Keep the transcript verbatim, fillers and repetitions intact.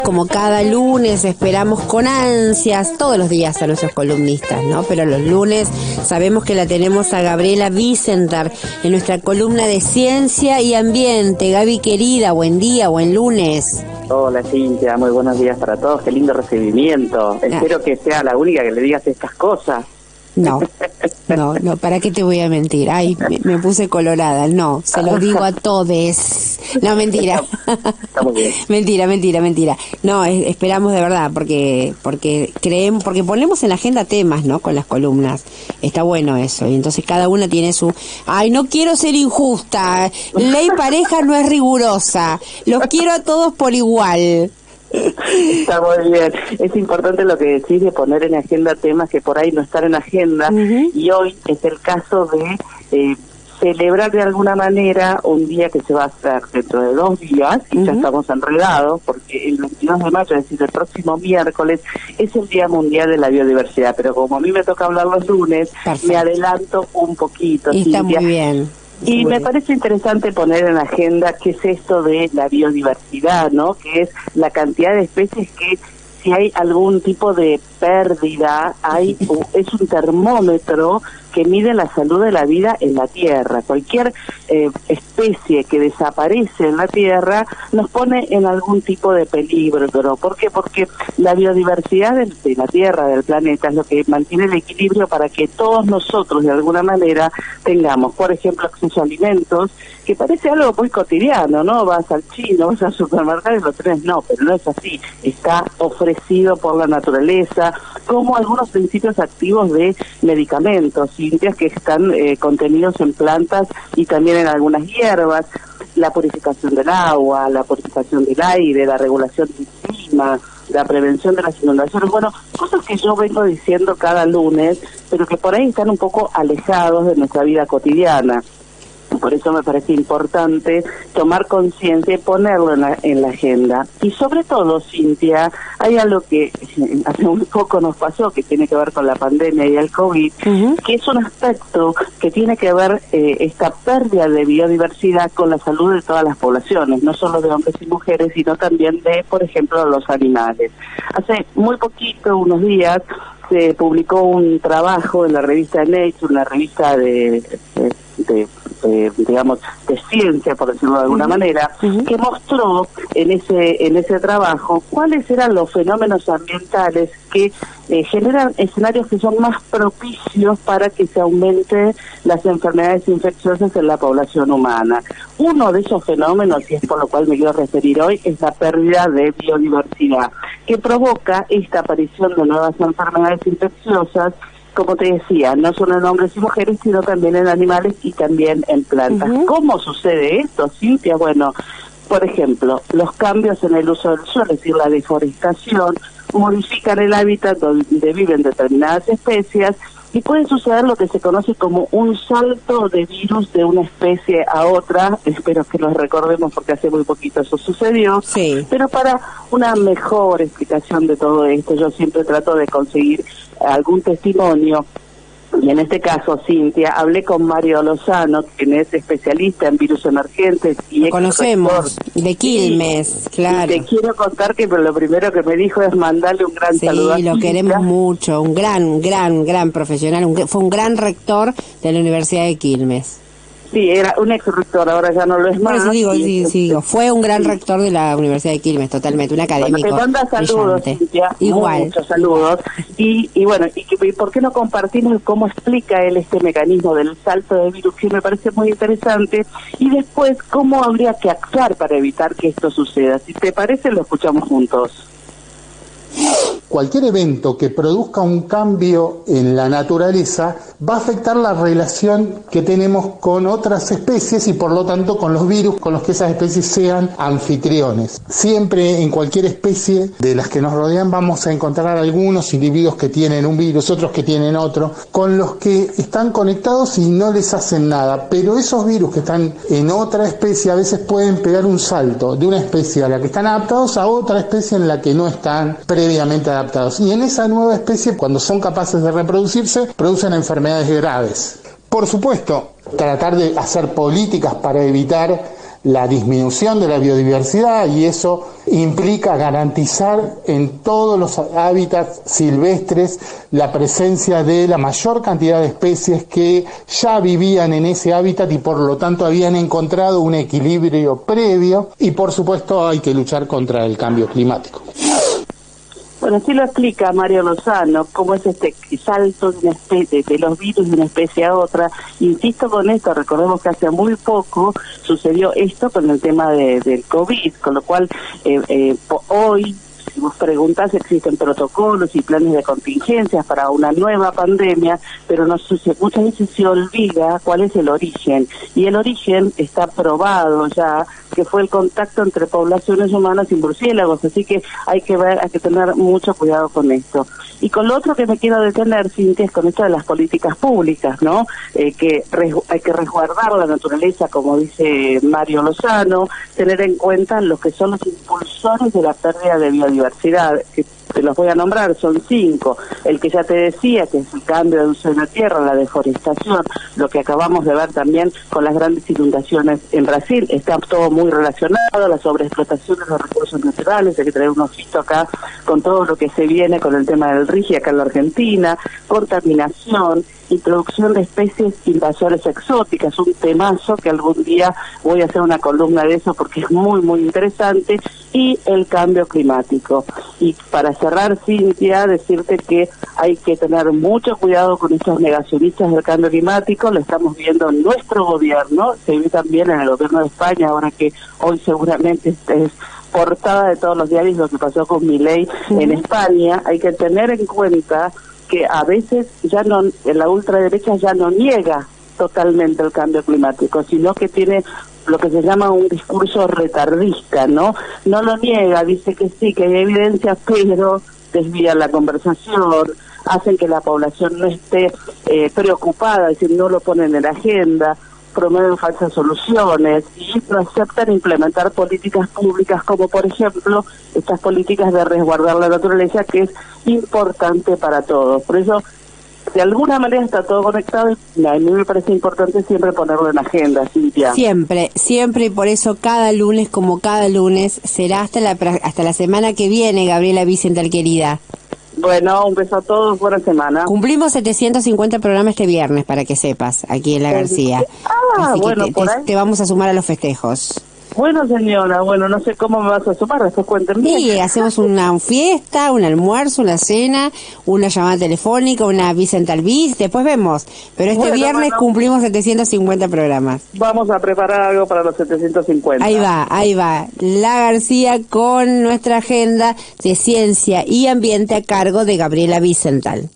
Como cada lunes esperamos con ansias todos los días a nuestros columnistas, ¿no? Pero los lunes sabemos que la tenemos a Gabriela Wiesenthal en nuestra columna de Ciencia y Ambiente. Gaby querida, buen día, buen lunes. Hola Cintia, muy buenos días para todos, qué lindo recibimiento. Ah. Espero que sea la única que le digas estas cosas. No, no, no, ¿para qué te voy a mentir? Ay, me, me puse colorada, no, se lo digo a todes. No, mentira. Está muy bien. Mentira, mentira, mentira. No, es, esperamos de verdad, porque porque creemos, porque ponemos en la agenda temas, ¿no? Con las columnas. Está bueno eso, y entonces cada una tiene su... Ay, no quiero ser injusta, ley pareja no es rigurosa, los quiero a todos por igual. Está muy bien. Es importante lo que decís de poner en agenda temas que por ahí no están en agenda, uh-huh. Y hoy es el caso de eh, celebrar de alguna manera un día que se va a hacer dentro de dos días, y uh-huh. Ya estamos enredados, porque el veintidós de mayo, es decir, el próximo miércoles, es el Día Mundial de la Biodiversidad, pero como a mí me toca hablar los lunes, perfecto. Me adelanto un poquito. Y está muy bien. Y me parece interesante poner en la agenda qué es esto de la biodiversidad, ¿no? Que es la cantidad de especies que, si hay algún tipo de pérdida, hay es un termómetro que mide la salud de la vida en la Tierra. Cualquier eh, especie que desaparece en la Tierra nos pone en algún tipo de peligro. ¿Pero por qué? Porque la biodiversidad de, de la Tierra, del planeta, es lo que mantiene el equilibrio para que todos nosotros, de alguna manera, tengamos, por ejemplo, acceso a alimentos, que parece algo muy cotidiano, ¿no? Vas al chino, vas al supermercado y lo tenés. No, pero no es así. Está ofrecido por la naturaleza, como algunos principios activos de medicamentos, Cintia, que están eh, contenidos en plantas y también en algunas hierbas, la purificación del agua, la purificación del aire, la regulación del clima, la prevención de las inundaciones, bueno, cosas que yo vengo diciendo cada lunes, pero que por ahí están un poco alejados de nuestra vida cotidiana. Por eso me parece importante tomar conciencia y ponerlo en la, en la agenda. Y sobre todo, Cintia, hay algo que hace un poco nos pasó, que tiene que ver con la pandemia y el COVID, uh-huh. Que es un aspecto que tiene que ver eh, esta pérdida de biodiversidad con la salud de todas las poblaciones, no solo de hombres y mujeres, sino también de, por ejemplo, los animales. Hace muy poquito, unos días, se publicó un trabajo en la revista Nature, una revista de... de, de Eh, digamos, de ciencia, por decirlo de alguna uh-huh. manera, uh-huh. que mostró en ese en ese trabajo cuáles eran los fenómenos ambientales que eh, generan escenarios que son más propicios para que se aumente las enfermedades infecciosas en la población humana. Uno de esos fenómenos, y es por lo cual me quiero referir hoy, es la pérdida de biodiversidad, que provoca esta aparición de nuevas enfermedades infecciosas, como te decía, no solo en hombres y mujeres, sino también en animales y también en plantas. Uh-huh. ¿Cómo sucede esto, Cintia? Bueno, por ejemplo, los cambios en el uso del suelo, es decir, la deforestación, modifican el hábitat donde viven determinadas especies, y puede suceder lo que se conoce como un salto de virus de una especie a otra. Espero que nos recordemos porque hace muy poquito eso sucedió. Sí. Pero para una mejor explicación de todo esto, yo siempre trato de conseguir algún testimonio. Y en este caso, Cintia, hablé con Mario Lozano, quien es especialista en virus emergentes y ex conocemos de Quilmes, sí, claro. Y te quiero contar que lo primero que me dijo es mandarle un gran sí, saludo a Sí, lo Cintia. Queremos mucho, un gran, gran, gran profesional, un, fue un gran rector de la Universidad de Quilmes. Sí, era un ex rector, ahora ya no lo es más. Por eso digo, y, sí, sí, digo, fue un gran sí. rector de la Universidad de Quilmes, totalmente, un académico. Bueno, te manda saludos, brillante. Cintia, igual. Muchos saludos. Y, y bueno, y, y ¿por qué no compartimos cómo explica él este mecanismo del salto de virus, que me parece muy interesante? Y después, ¿cómo habría que actuar para evitar que esto suceda? Si te parece, lo escuchamos juntos. Cualquier evento que produzca un cambio en la naturaleza va a afectar la relación que tenemos con otras especies y por lo tanto con los virus con los que esas especies sean anfitriones. Siempre en cualquier especie de las que nos rodean vamos a encontrar algunos individuos que tienen un virus, otros que tienen otro, con los que están conectados y no les hacen nada, pero esos virus que están en otra especie a veces pueden pegar un salto de una especie a la que están adaptados a otra especie en la que no están previamente adaptados. Y en esa nueva especie, cuando son capaces de reproducirse, producen enfermedades graves. Por supuesto, tratar de hacer políticas para evitar la disminución de la biodiversidad, y eso implica garantizar en todos los hábitats silvestres la presencia de la mayor cantidad de especies que ya vivían en ese hábitat y por lo tanto habían encontrado un equilibrio previo, y por supuesto hay que luchar contra el cambio climático. Bueno, sí lo explica Mario Lozano, cómo es este salto de una especie, de los virus de una especie a otra. Insisto con esto, recordemos que hace muy poco sucedió esto con el tema de, del COVID, con lo cual eh, eh, hoy, si vos preguntás, existen protocolos y planes de contingencias para una nueva pandemia, pero no, muchas veces se olvida cuál es el origen, y el origen está probado ya, que fue el contacto entre poblaciones humanas y murciélagos, así que hay que ver, hay que tener mucho cuidado con esto. Y con lo otro que me quiero detener, Cintia, es con esto de las políticas públicas, ¿no? Eh, que res, hay que resguardar la naturaleza, como dice Mario Lozano, tener en cuenta los que son los impulsores de la pérdida de biodiversidad, que te los voy a nombrar, son cinco. El que ya te decía, que es el cambio de uso de la tierra, la deforestación, lo que acabamos de ver también con las grandes inundaciones en Brasil, está todo muy relacionado, la sobreexplotación de los recursos naturales, hay que tener un ojito acá con todo lo que se viene con el tema del RIGI acá en la Argentina, contaminación, introducción de especies invasoras exóticas, un temazo que algún día voy a hacer una columna de eso porque es muy, muy interesante, y el cambio climático. Y para cerrar, Cintia, decirte que hay que tener mucho cuidado con estos negacionistas del cambio climático, lo estamos viendo en nuestro gobierno, se ve también en el gobierno de España, ahora que hoy seguramente es portada de todos los diarios lo que pasó con Milei uh-huh. en España. Hay que tener en cuenta que a veces ya no, la ultraderecha ya no niega totalmente el cambio climático, sino que tiene lo que se llama un discurso retardista, ¿no? No lo niega, dice que sí, que hay evidencia, pero desvían la conversación, hacen que la población no esté eh, preocupada, es decir, no lo ponen en la agenda, promueven falsas soluciones y no aceptan implementar políticas públicas como, por ejemplo, estas políticas de resguardar la naturaleza, que es importante para todos. Por eso, de alguna manera está todo conectado y a mí me parece importante siempre ponerlo en agenda, Cintia. Siempre, siempre, y por eso cada lunes, como cada lunes, será hasta la hasta la semana que viene, Gabriela Wiesenthal, querida. Bueno, un beso a todos, buena semana. Cumplimos setecientos cincuenta programas este viernes, para que sepas, aquí en La García. Ah, Así bueno, que te, por te, ahí. te vamos a sumar a los festejos. Bueno, señora, bueno, no sé cómo me vas a sumar, después cuéntenme. Sí, hacemos una fiesta, un almuerzo, una cena, una llamada telefónica, una Wiesenthal bis, después vemos. Pero este bueno, viernes bueno, cumplimos setecientos cincuenta programas. Vamos a preparar algo para los setecientos cincuenta. Ahí va, ahí va. La García con nuestra agenda de ciencia y ambiente a cargo de Gabriela Wiesenthal.